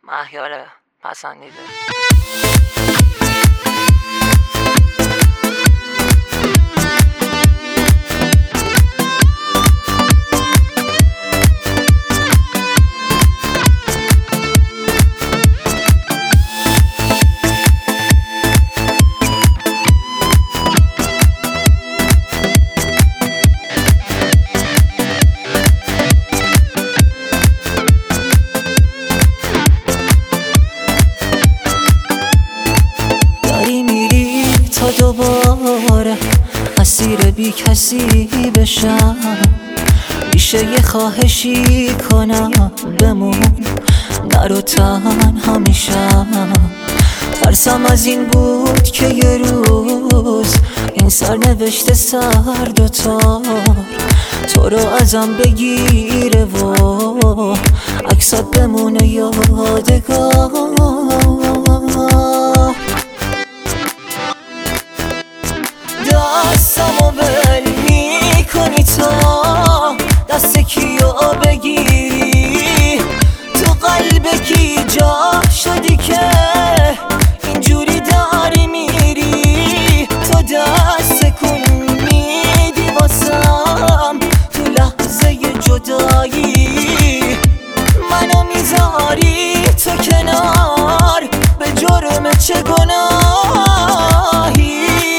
مهیار پسندیده. دوباره اسیر بی کسی بشم، میشه یه خواهشی کنم بمون نرو تنها میشم. ترسم از این بود که یه روز این سرنوشت سرد و تار تو رو ازم بگیره و عکسات بمونه یادگار. دستمو ول میکنی تا دست کیو بگیری، تو قلب کی جا شدی که اینجوری داری میری. تو دست کن میدی واسم تو لحظه جدایی، منو میذاری تو کنار به جرم چه گناهی.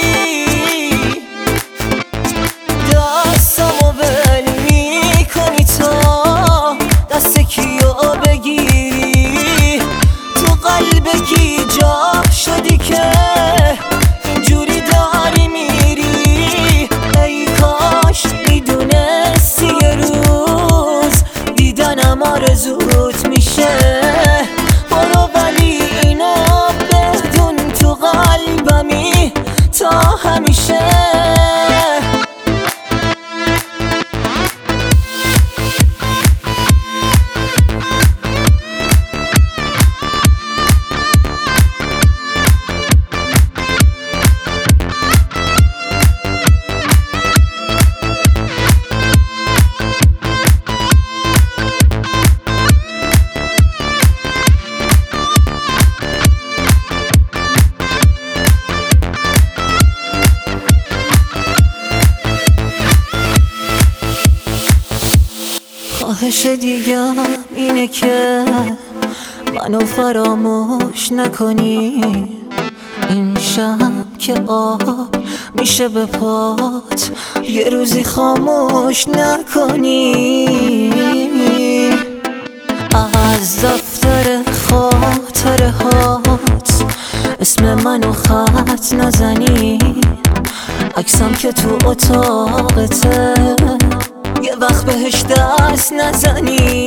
کی جا شدی که اینجوری داری میری. ای کاش میدونستی یه روز دیدنم آرزوت میشه. برو ولی اینو بدون تو قلبمی تا همیشه. خواهش دیگم اینه که منو فراموش نکنی. این شب که آب میشه به پات یه روزی خاموش نکنی. از دفتر خاطره هات اسم منو خط نزنی. عکسم که تو اتاقته یه وقت بهش دست نزنی.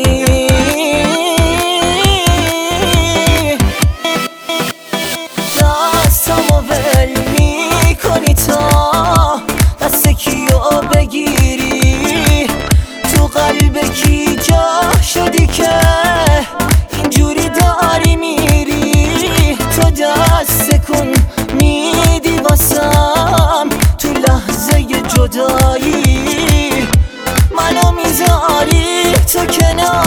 دستمو ول میکنی تا دست کیو بگیری. تو قلب کی جا شدی که اینجوری داری میری. تو دست کن میدی واسم تو لحظه جدایی، منو میذاری تو کنار